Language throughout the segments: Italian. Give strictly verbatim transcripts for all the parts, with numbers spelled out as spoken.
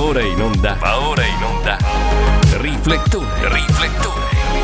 ora in onda, va ora in onda. Riflettore, riflettore.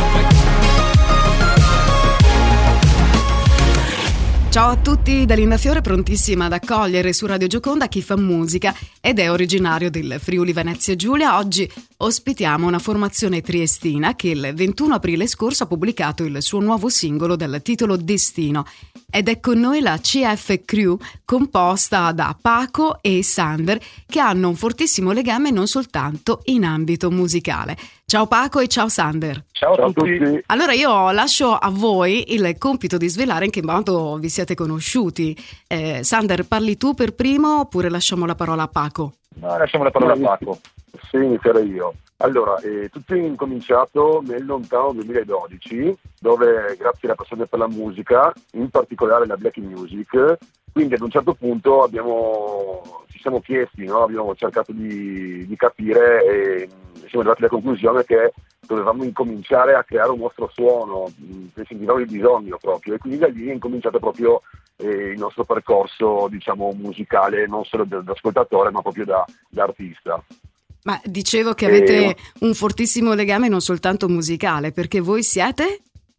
Ciao a tutti da Linda Fiore, prontissima ad accogliere su Radio Gioconda chi fa musica ed è originario del Friuli Venezia Giulia. Oggi ospitiamo una formazione triestina che il ventuno aprile scorso ha pubblicato il suo nuovo singolo dal titolo Destino. Ed è con noi la C F Crew, composta da Paco e Sander, che hanno un fortissimo legame non soltanto in ambito musicale. Ciao Paco e ciao Sander. Ciao, ciao a tutti. tutti. Allora io lascio a voi il compito di svelare in che modo vi siete conosciuti. Eh, Sander, parli tu per primo oppure lasciamo la parola a Paco? No, lasciamo la parola a Paco. Sì, inizierei io. Allora, eh, tutto è incominciato nel lontano duemiladodici, dove grazie alla passione per la musica, in particolare la black music, quindi ad un certo punto abbiamo, ci siamo chiesti, no? Abbiamo cercato di, di capire e siamo arrivati alla conclusione che dovevamo incominciare a creare un nostro suono, ne sentivamo il bisogno proprio, e quindi da lì è incominciato proprio eh, il nostro percorso, diciamo, musicale, non solo da, da ascoltatore ma proprio da, da artista. Ma dicevo che avete eh, un fortissimo legame non soltanto musicale, perché voi siete?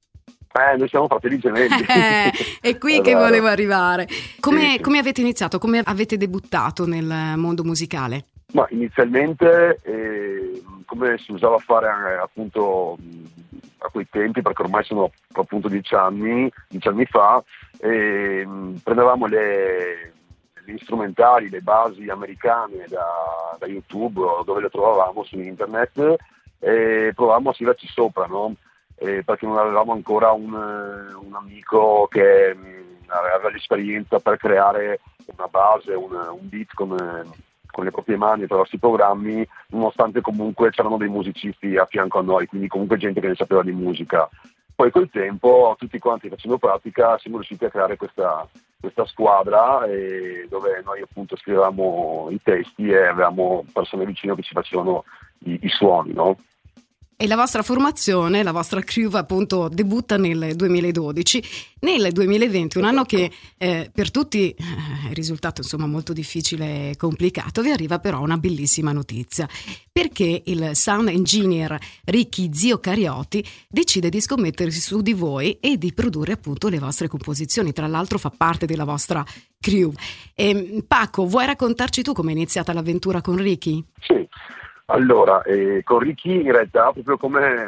Eh, noi siamo fratelli gemelli. È qui è che vero. volevo arrivare. Come, sì, sì. come avete iniziato? Come avete debuttato nel mondo musicale? Ma inizialmente, eh, come si usava fare eh, appunto a quei tempi, perché ormai sono appunto dieci anni, dieci anni fa, eh, prendevamo le... le strumentali, le basi americane da, da YouTube o dove le trovavamo su internet e provavamo a scriverci sopra, no? E perché non avevamo ancora un, un amico che mh, aveva l'esperienza per creare una base, un, un beat con, con le proprie mani attraverso i programmi, nonostante comunque c'erano dei musicisti a fianco a noi, quindi comunque gente che ne sapeva di musica. Poi col tempo, tutti quanti facendo pratica, siamo riusciti a creare questa, questa squadra eh, dove noi appunto scrivevamo i testi e avevamo persone vicino che ci facevano i, i suoni, no? E la vostra formazione, la vostra crew appunto debutta nel duemiladodici. Nel duemilaventi, un anno che eh, per tutti è risultato insomma molto difficile e complicato, vi arriva però una bellissima notizia, perché il sound engineer Ricky Zio Carioti decide di scommettersi su di voi e di produrre appunto le vostre composizioni. Tra l'altro fa parte della vostra crew. E, Paco, vuoi raccontarci tu come è iniziata l'avventura con Ricky? Sì. Allora, eh, con Ricky in realtà proprio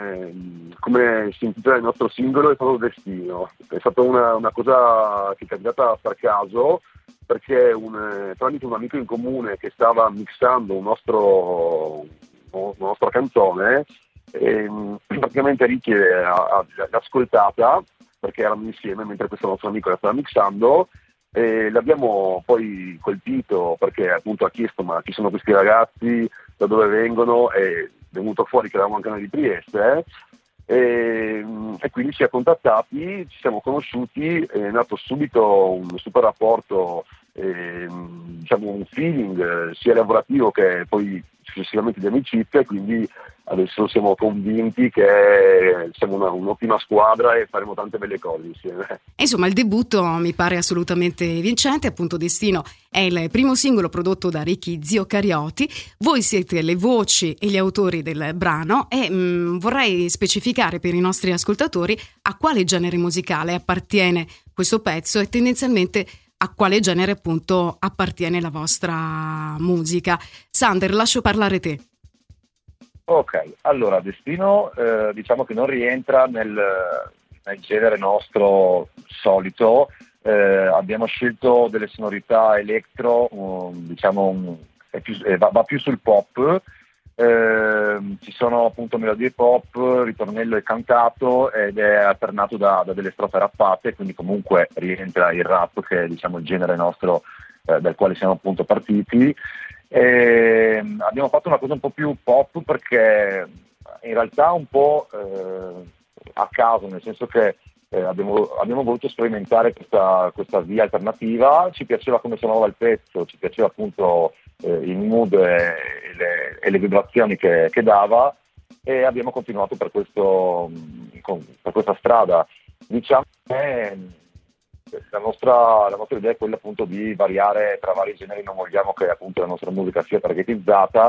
come, come si intitola il nostro singolo è stato Destino. È stata una, una cosa che è capitata per caso, perché un, tramite un amico in comune che stava mixando un nostro, una nostra canzone, eh, praticamente Ricky l'ha ascoltata perché erano insieme mentre questo nostro amico la stava mixando. E l'abbiamo poi colpito perché appunto ha chiesto ma chi sono questi ragazzi, da dove vengono, e è venuto fuori che eravamo anche noi di Trieste eh? e, e quindi ci ha contattati, ci siamo conosciuti, è nato subito un super rapporto, eh, diciamo un feeling sia lavorativo che poi successivamente di amicizia, quindi adesso siamo convinti che siamo una, un'ottima squadra e faremo tante belle cose insieme. Insomma, il debutto mi pare assolutamente vincente, appunto Destino è il primo singolo prodotto da Ricky Zio Carioti, voi siete le voci e gli autori del brano e mh, vorrei specificare per i nostri ascoltatori a quale genere musicale appartiene questo pezzo e tendenzialmente a quale genere appunto appartiene la vostra musica. Sander, lascio parlare te. Ok, allora Destino eh, diciamo che non rientra nel, nel genere nostro solito, eh, abbiamo scelto delle sonorità electro, um, diciamo um, è più, eh, va, va più sul pop, eh, ci sono appunto melodie pop, ritornello è cantato ed è alternato da, da delle strofe rappate, quindi comunque rientra il rap che è diciamo il genere nostro eh, dal quale siamo appunto partiti. E abbiamo fatto una cosa un po' più pop perché in realtà un po' eh, a caso, nel senso che eh, abbiamo, abbiamo voluto sperimentare questa, questa via alternativa, ci piaceva come suonava il pezzo, ci piaceva appunto eh, il mood e, e, le, e le vibrazioni che, che dava e abbiamo continuato per, questo, con, per questa strada. Diciamo che La nostra, la nostra idea è quella appunto di variare tra vari generi, non vogliamo che appunto la nostra musica sia targetizzata,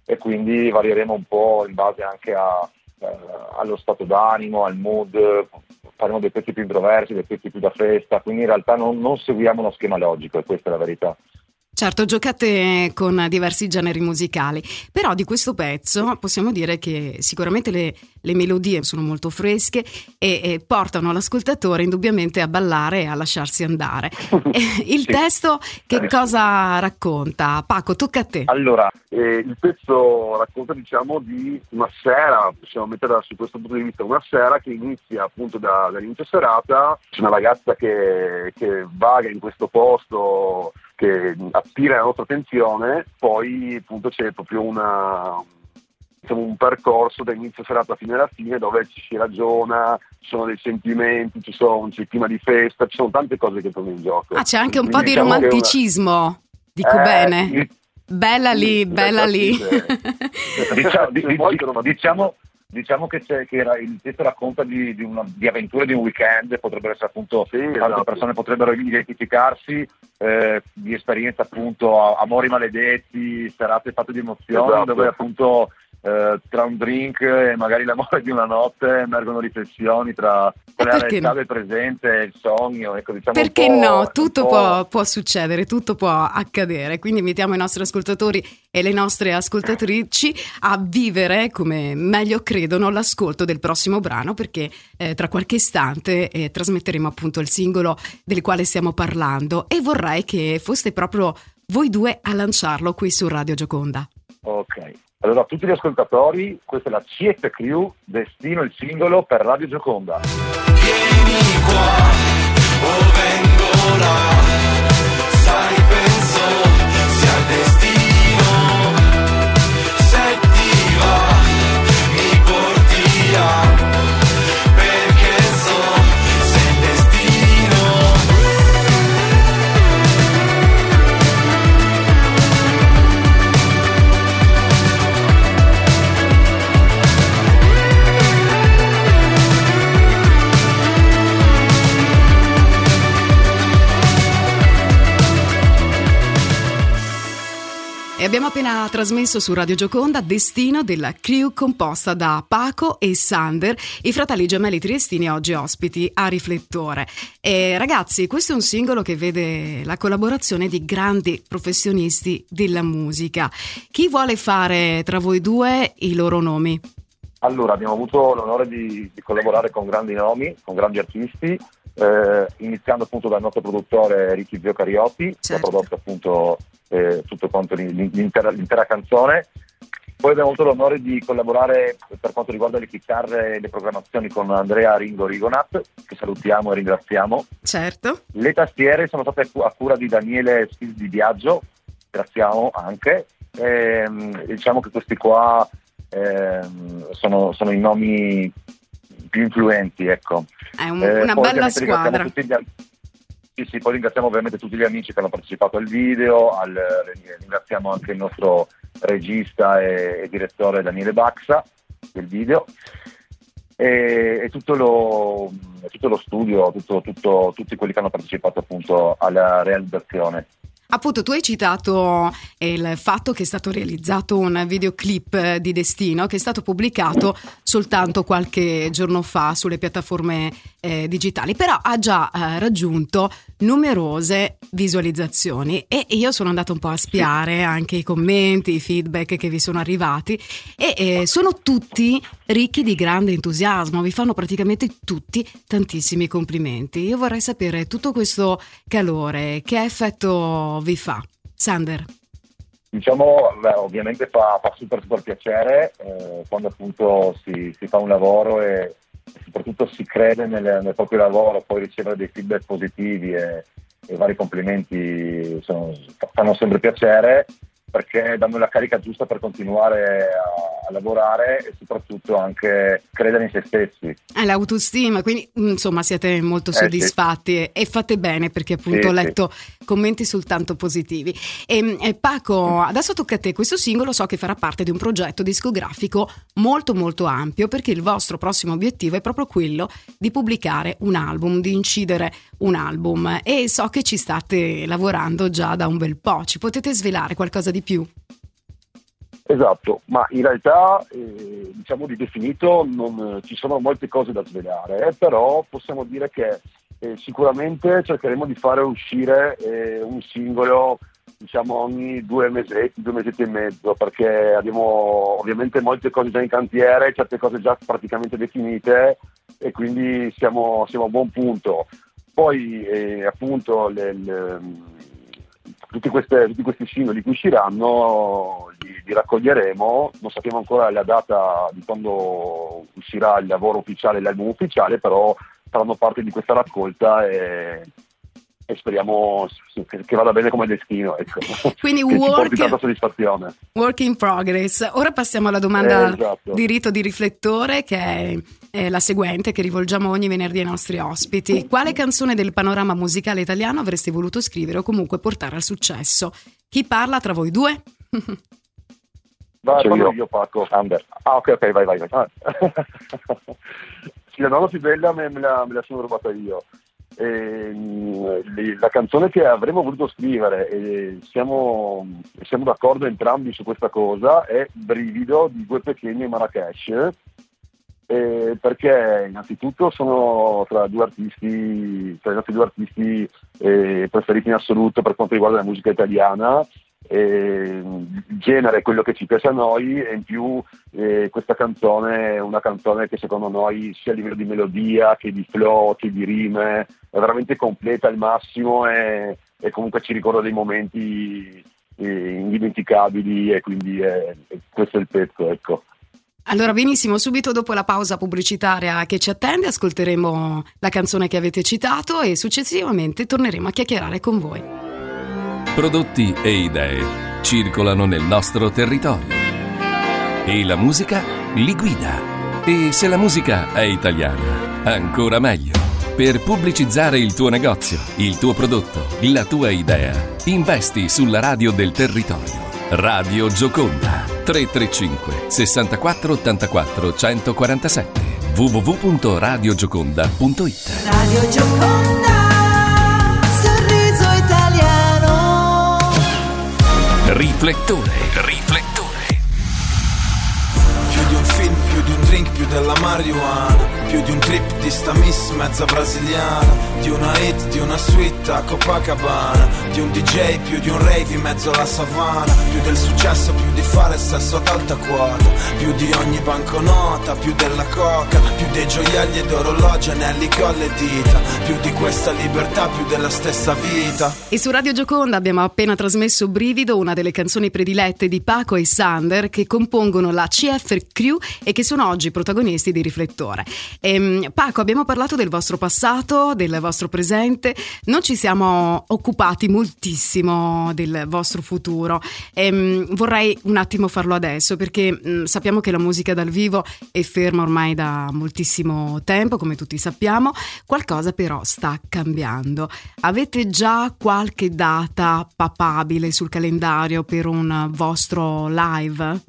e quindi varieremo un po' in base anche a, eh, allo stato d'animo, al mood, faremo dei pezzi più introversi, dei pezzi più da festa, quindi in realtà non, non seguiamo uno schema logico, e questa è la verità. Certo, giocate con diversi generi musicali, però di questo pezzo possiamo dire che sicuramente le, le melodie sono molto fresche e, e portano l'ascoltatore indubbiamente a ballare e a lasciarsi andare. Il Sì. testo che cosa racconta? Paco, tocca a te. Allora, eh, il pezzo racconta, diciamo, di una sera, possiamo metterla su questo punto di vista, una sera che inizia appunto da, dall'inizio serata. C'è una ragazza che, che vaga in questo posto, che attira la nostra attenzione, poi appunto c'è proprio una, diciamo, un percorso da inizio serata fino alla fine, dove ci si ragiona, ci sono dei sentimenti, ci sono, c'è il clima di festa, ci sono tante cose che entrano in gioco. Ah, c'è anche un Quindi po' di diciamo che è romanticismo, una... dico eh, bene. Sì. Bella lì, bella lì. Diciamo, di- di- diciamo, diciamo che, c'è, che era, il testo racconta di, di, una, di avventure di un weekend, potrebbero essere appunto, Sì, tante esatto. persone potrebbero identificarsi, eh, di esperienza appunto, a- amori maledetti, serate fatte di emozioni, Esatto. dove appunto eh, tra un drink e magari l'amore di una notte emergono riflessioni tra E la perché realtà no? del presente e il sogno, ecco, diciamo un Perché po', no? Tutto un po'. può, può succedere, tutto può accadere. Quindi invitiamo i nostri ascoltatori e le nostre ascoltatrici a vivere come meglio credono l'ascolto del prossimo brano, perché eh, tra qualche istante eh, trasmetteremo appunto il singolo del quale stiamo parlando, e vorrei che foste proprio voi due a lanciarlo qui su Radio Gioconda. Ok, allora a tutti gli ascoltatori, questa è la C F Crew, Destino, il singolo per Radio Gioconda. Vieni qua, o vengo là, sai penso sia il destino, se ti va mi porti là, perché so sei il destino. E abbiamo appena trasmesso su Radio Gioconda Destino della crew composta da Paco e Sander, i fratelli gemelli triestini, oggi ospiti a Riflettore. E ragazzi, questo è un singolo che vede la collaborazione di grandi professionisti della musica. Chi vuole fare tra voi due i loro nomi? Allora, abbiamo avuto l'onore di, di collaborare con grandi nomi, con grandi artisti, eh, iniziando appunto dal nostro produttore Ricky Zio Cariotti, Certo. che ha prodotto appunto eh, tutto quanto l'intera, l'intera canzone. Poi abbiamo avuto l'onore di collaborare per quanto riguarda le chitarre e le programmazioni con Andrea Ringo Rigonat, che salutiamo e ringraziamo. Certo. Le tastiere sono state a cu- a cura di Daniele Spis di Viaggio, ringraziamo anche. Ehm, diciamo che questi qua ehm, sono, sono i nomi più influenti, ecco. È un- Eh, una poi bella ovviamente ringraziamo squadra. tutti gli al- Sì, sì, poi ringraziamo ovviamente tutti gli amici che hanno partecipato al video, al- ringraziamo anche il nostro regista e, e direttore Daniele Baxa del video, e, e tutto, lo, tutto lo studio, tutto, tutto, tutti quelli che hanno partecipato appunto alla realizzazione. Appunto, tu hai citato il fatto che è stato realizzato un videoclip eh, di Destino che è stato pubblicato soltanto qualche giorno fa sulle piattaforme eh, digitali, però ha già eh, raggiunto numerose visualizzazioni, e io sono andata un po' a spiare anche i commenti, i feedback che vi sono arrivati, e eh, sono tutti ricchi di grande entusiasmo, vi fanno praticamente tutti tantissimi complimenti. Io vorrei sapere, tutto questo calore, che effetto vi fa? Sander. Diciamo, beh, ovviamente fa, fa super super piacere eh, quando appunto si, si fa un lavoro e soprattutto si crede nel, nel proprio lavoro, poi ricevere dei feedback positivi e, e vari complimenti sono, fanno sempre piacere, perché danno la carica giusta per continuare a, a lavorare e soprattutto anche credere in se stessi. È l'autostima, quindi insomma siete molto Eh, soddisfatti e, e fate bene, perché appunto Sì, ho sì. letto commenti soltanto positivi. E, e Paco, adesso tocca a te. Questo singolo so che farà parte di un progetto discografico molto molto ampio, perché il vostro prossimo obiettivo è proprio quello di pubblicare un album, di incidere un album, e so che ci state lavorando già da un bel po'. Ci potete svelare qualcosa di più? Esatto, ma in realtà eh, diciamo di definito non ci sono molte cose da svelare, eh, però possiamo dire che eh, sicuramente cercheremo di fare uscire eh, un singolo diciamo ogni due mesetti, due mesetti e mezzo, perché abbiamo ovviamente molte cose già in cantiere, certe cose già praticamente definite e quindi siamo, siamo a buon punto. Poi eh, appunto le, le, tutti, queste, tutti questi singoli che usciranno li, li raccoglieremo, non sappiamo ancora la data di quando uscirà il lavoro ufficiale, l'album ufficiale, però faranno parte di questa raccolta e e speriamo che, che vada bene come destino, ecco. Quindi che work, ci porti tanta soddisfazione. Work in progress. Ora passiamo alla domanda eh, esatto. di rito di riflettore, che è, è la seguente, che rivolgiamo ogni venerdì ai nostri ospiti. Quale canzone del panorama musicale italiano avreste voluto scrivere o comunque portare al successo? Chi parla tra voi due? Vai, Cioè io. io, Paco. Under. Ah, ok, ok, vai, vai, vai. Ah. Sì, la nonna più bella me, me, la, me la sono rubata io. E, la canzone che avremmo voluto scrivere e siamo, siamo d'accordo entrambi su questa cosa è Brivido di Due Pequeni e Marrakesh, eh, perché innanzitutto sono tra due artisti tra i nostri due artisti eh, preferiti in assoluto per quanto riguarda la musica italiana. Eh, il genere è quello che ci piace a noi e in più eh, questa canzone è una canzone che secondo noi sia a livello di melodia che di flow che di rime è veramente completa al massimo e, e comunque ci ricorda dei momenti eh, indimenticabili e quindi eh, questo è il pezzo, ecco. Allora benissimo, subito dopo la pausa pubblicitaria che ci attende ascolteremo la canzone che avete citato e successivamente torneremo a chiacchierare con voi. Prodotti e idee circolano nel nostro territorio e la musica li guida. E se la musica è italiana, ancora meglio. Per pubblicizzare il tuo negozio, il tuo prodotto, la tua idea, investi sulla radio del territorio. Radio Gioconda tre tre cinque sessantaquattro ottantaquattro centoquarantasette w w w punto radio gioconda punto i t. Radio Gioconda, sorriso italiano. Riflettore, riflettore. Più di un film, più di un drink, più della marijuana. Più di un trip di sta miss mezza brasiliana. Di una hit, di una suite a Copacabana. Di un D J, più di un rave in mezzo alla savana. Più del successo, più di fare sesso ad alta quota. Più di ogni banconota, più della coca. Più dei gioielli ed orologi, anelli, colle, dita. Più di questa libertà, più della stessa vita. E su Radio Gioconda abbiamo appena trasmesso Brivido, una delle canzoni predilette di Paco e Sander che compongono la C F Crew e che sono oggi protagonisti di Riflettore. Ehm, Paco, abbiamo parlato del vostro passato, del vostro presente, non ci siamo occupati moltissimo del vostro futuro. Ehm, vorrei un attimo farlo adesso perché mh, sappiamo che la musica dal vivo è ferma ormai da moltissimo tempo, come tutti sappiamo. Qualcosa però sta cambiando. Avete già qualche data papabile sul calendario per un vostro live?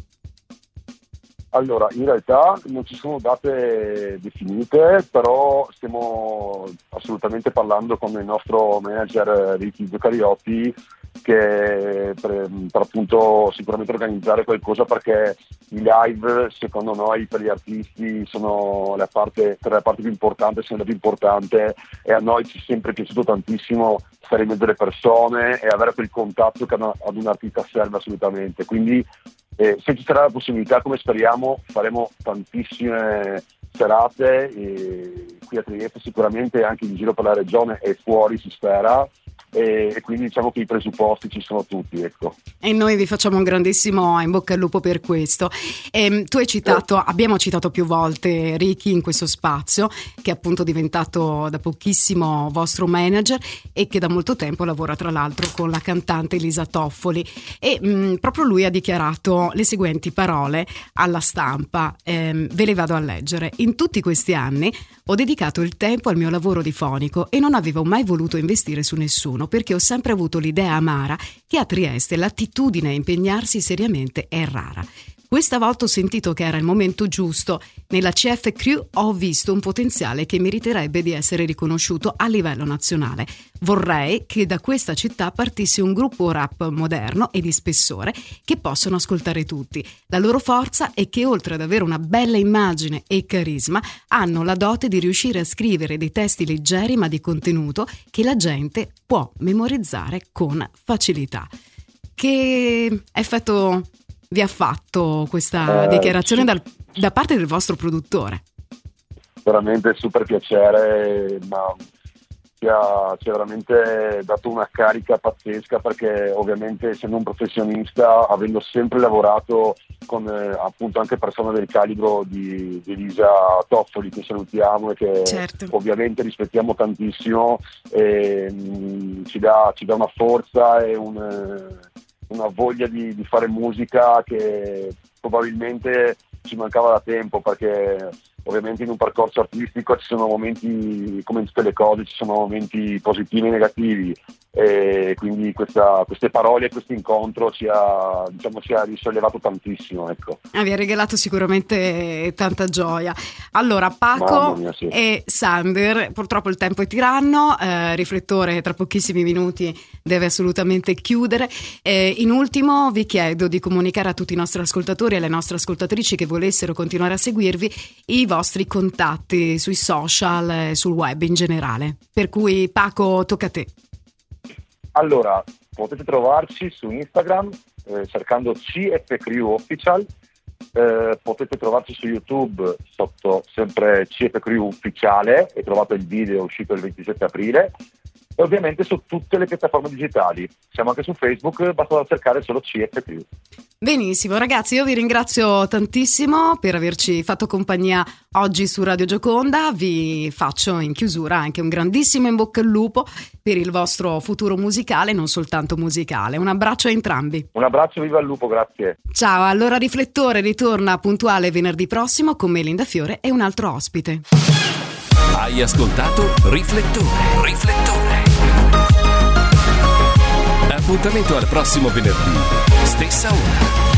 Allora, in realtà non ci sono date definite, però stiamo assolutamente parlando con il nostro manager Ricky Zuccariotti che per, per appunto sicuramente organizzare qualcosa, perché i live secondo noi per gli artisti sono la parte, tra la parte più importante, sono la più importante, e a noi ci è sempre piaciuto tantissimo stare in mezzo alle persone e avere quel contatto che ad un artista serve assolutamente. Quindi Eh, se ci sarà la possibilità, come speriamo, faremo tantissime serate e qui a Trieste sicuramente, anche in giro per la regione e fuori si spera, e, e quindi diciamo che i presupposti ci sono tutti, ecco. E noi vi facciamo un grandissimo in bocca al lupo per questo. E, tu hai citato, eh. abbiamo citato più volte Ricky in questo spazio, che è appunto diventato da pochissimo vostro manager e che da molto tempo lavora tra l'altro con la cantante Elisa Toffoli, e mh, proprio lui ha dichiarato le seguenti parole alla stampa, ehm, ve le vado a leggere: in tutti questi anni ho dedicato il tempo al mio lavoro di fonico e non avevo mai voluto investire su nessuno, perché ho sempre avuto l'idea amara che a Trieste l'attitudine a impegnarsi seriamente è rara. Questa volta ho sentito che era il momento giusto. Nella C F Crew ho visto un potenziale che meriterebbe di essere riconosciuto a livello nazionale. Vorrei che da questa città partisse un gruppo rap moderno e di spessore che possono ascoltare tutti. La loro forza è che oltre ad avere una bella immagine e carisma, hanno la dote di riuscire a scrivere dei testi leggeri ma di contenuto che la gente può memorizzare con facilità. Che effetto vi ha fatto questa Eh, dichiarazione sì. dal- da parte del vostro produttore? Veramente super piacere, ma ci ha, ci ha veramente dato una carica pazzesca, perché ovviamente essendo un professionista, avendo sempre lavorato con eh, appunto anche persone del calibro di, di Elisa Toffoli, che salutiamo e che Certo. ovviamente rispettiamo tantissimo, e, mh, ci, dà, ci dà una forza e un, eh, una voglia di, di fare musica che probabilmente ci mancava da tempo, perché ovviamente in un percorso artistico ci sono momenti, come in tutte le cose, ci sono momenti positivi e negativi, e quindi questa, queste parole e questo incontro ci ha, diciamo, ci ha risollevato tantissimo, ecco. Ah, vi ha regalato sicuramente tanta gioia. Allora, Mamma Paco mia, sì. e Sander, purtroppo il tempo è tiranno, eh, Riflettore tra pochissimi minuti deve assolutamente chiudere. Eh, in ultimo vi chiedo di comunicare a tutti i nostri ascoltatori e alle nostre ascoltatrici che volessero continuare a seguirvi i vostri contatti sui social e sul web in generale. Per cui, Paco, tocca a te. Allora, potete trovarci su Instagram eh, cercando C F Crew Official, eh, potete trovarci su YouTube sotto sempre C F Crew Ufficiale e trovate il video uscito il ventisette aprile, e ovviamente su tutte le piattaforme digitali. Siamo anche su Facebook, basta cercare solo C F Crew. Benissimo, ragazzi, io vi ringrazio tantissimo per averci fatto compagnia oggi su Radio Gioconda. Vi faccio in chiusura anche un grandissimo in bocca al lupo per il vostro futuro musicale, non soltanto musicale. Un abbraccio a entrambi. Un abbraccio, viva il lupo, grazie. Ciao, allora Riflettore ritorna puntuale venerdì prossimo con Melinda Fiore e un altro ospite. Hai ascoltato Riflettore. Riflettore. Appuntamento al prossimo venerdì, stessa ora.